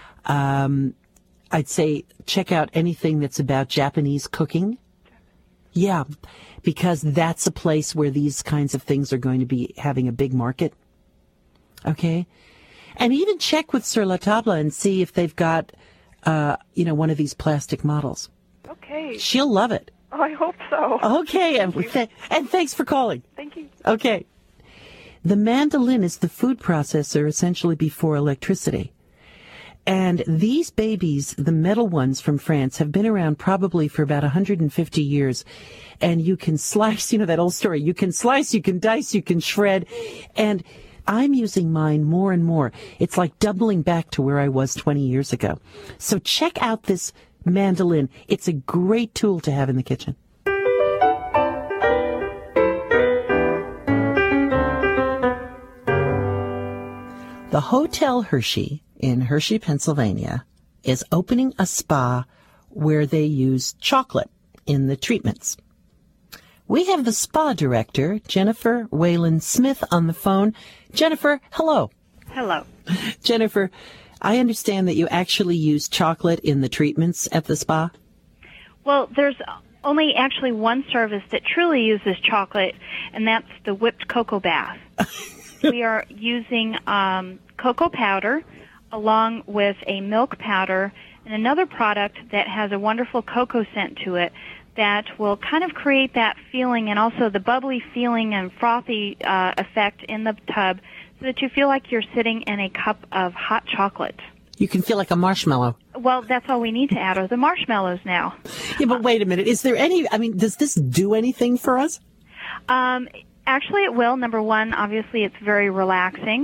I'd say check out anything that's about Japanese cooking. Yeah, because that's a place where these kinds of things are going to be having a big market. Okay? And even check with Sur La Table and see if they've got, one of these plastic models. Okay. She'll love it. Oh, I hope so. Okay, and thanks for calling. Thank you. Okay. The mandolin is the food processor essentially before electricity. And these babies, the metal ones from France, have been around probably for about 150 years. And you can slice, that old story, you can slice, you can dice, you can shred. And I'm using mine more and more. It's like doubling back to where I was 20 years ago. So check out this mandolin. It's a great tool to have in the kitchen. The Hotel Hershey in Hershey, Pennsylvania, is opening a spa where they use chocolate in the treatments. We have the spa director, Jennifer Whalen Smith, on the phone. Jennifer, hello. Hello. Jennifer, I understand that you actually use chocolate in the treatments at the spa? Well, there's only actually one service that truly uses chocolate, and that's the whipped cocoa bath. We are using cocoa powder along with a milk powder and another product that has a wonderful cocoa scent to it that will kind of create that feeling and also the bubbly feeling and frothy effect in the tub so that you feel like you're sitting in a cup of hot chocolate. You can feel like a marshmallow. Well, that's all we need to add are the marshmallows now. Yeah, but wait a minute. Is there any, does this do anything for us? Actually, it will. Number one, obviously, it's very relaxing.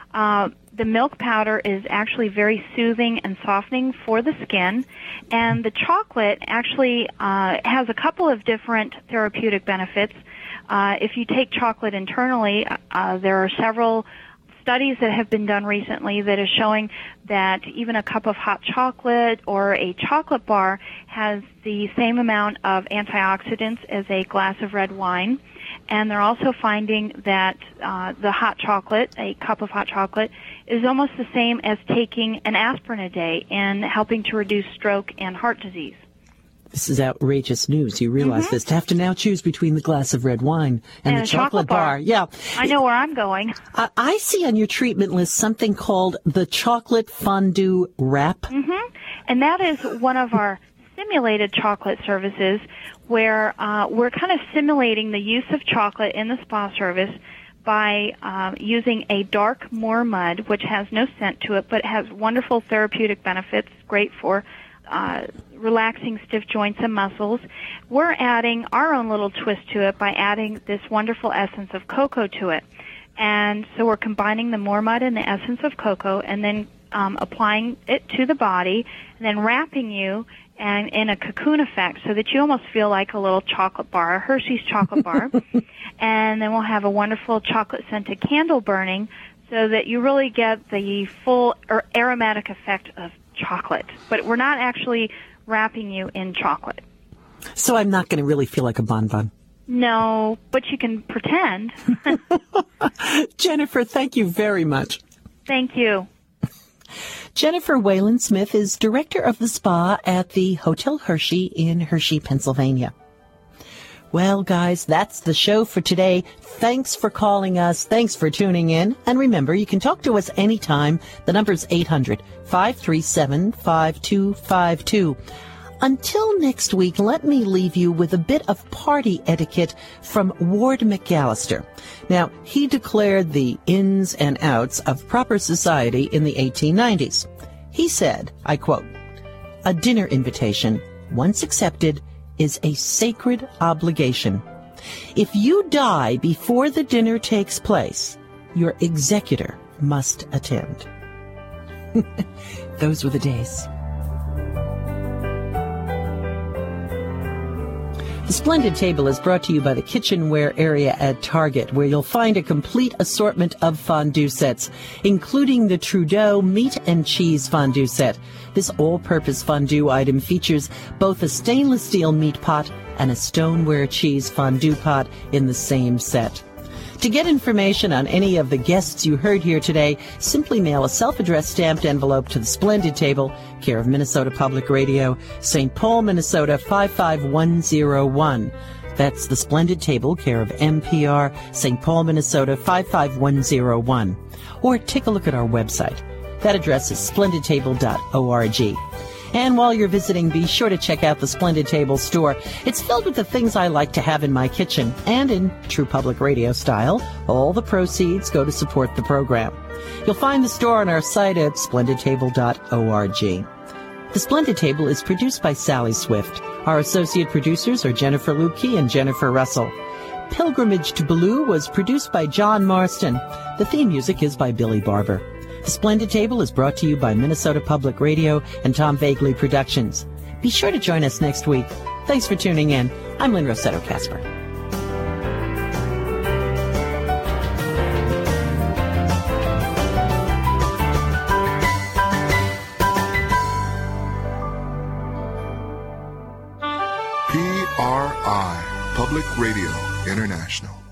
The milk powder is actually very soothing and softening for the skin, and the chocolate actually has a couple of different therapeutic benefits. If you take chocolate internally, there are several studies that have been done recently that is showing that even a cup of hot chocolate or a chocolate bar has the same amount of antioxidants as a glass of red wine. And they're also finding that the hot chocolate, a cup of hot chocolate, is almost the same as taking an aspirin a day in helping to reduce stroke and heart disease. This is outrageous news. You realize this. To have to now choose between the glass of red wine and the chocolate bar. Yeah. I know where I'm going. I see on your treatment list something called the chocolate fondue wrap. And that is one of our simulated chocolate services where we're kind of simulating the use of chocolate in the spa service by using a dark Moor mud, which has no scent to it, but has wonderful therapeutic benefits, great for relaxing stiff joints and muscles. We're adding our own little twist to it by adding this wonderful essence of cocoa to it. And so we're combining the Moor mud and the essence of cocoa and then applying it to the body and then wrapping you and in a cocoon effect so that you almost feel like a little chocolate bar, a Hershey's chocolate bar. And then we'll have a wonderful chocolate-scented candle burning so that you really get the full aromatic effect of chocolate. But we're not actually wrapping you in chocolate. So I'm not going to really feel like a bonbon. No, but you can pretend. Jennifer, thank you very much. Thank you. Jennifer Whalen Smith is director of the spa at the Hotel Hershey in Hershey, Pennsylvania. Well, guys, that's the show for today. Thanks for calling us. Thanks for tuning in. And remember, you can talk to us anytime. The number's 800-537-5252. Until next week, let me leave you with a bit of party etiquette from Ward McAllister. Now, he declared the ins and outs of proper society in the 1890s. He said, I quote, "A dinner invitation, once accepted, is a sacred obligation. If you die before the dinner takes place, your executor must attend." Those were the days. The Splendid Table is brought to you by the kitchenware area at Target, where you'll find a complete assortment of fondue sets, including the Trudeau meat and cheese fondue set. This all-purpose fondue item features both a stainless steel meat pot and a stoneware cheese fondue pot in the same set. To get information on any of the guests you heard here today, simply mail a self-addressed stamped envelope to the Splendid Table, care of Minnesota Public Radio, St. Paul, Minnesota 55101. That's the Splendid Table, care of NPR, St. Paul, Minnesota 55101. Or take a look at our website. That address is splendidtable.org. And while you're visiting, be sure to check out the Splendid Table store. It's filled with the things I like to have in my kitchen, and in true public radio style, all the proceeds go to support the program. You'll find the store on our site at splendidtable.org. The Splendid Table is produced by Sally Swift. Our associate producers are Jennifer Lukey and Jennifer Russell. Pilgrimage to Baloo was produced by John Marston. The theme music is by Billy Barber. The Splendid Table is brought to you by Minnesota Public Radio and Tom Vagley Productions. Be sure to join us next week. Thanks for tuning in. I'm Lynn Rossetto Kasper. PRI, Public Radio International.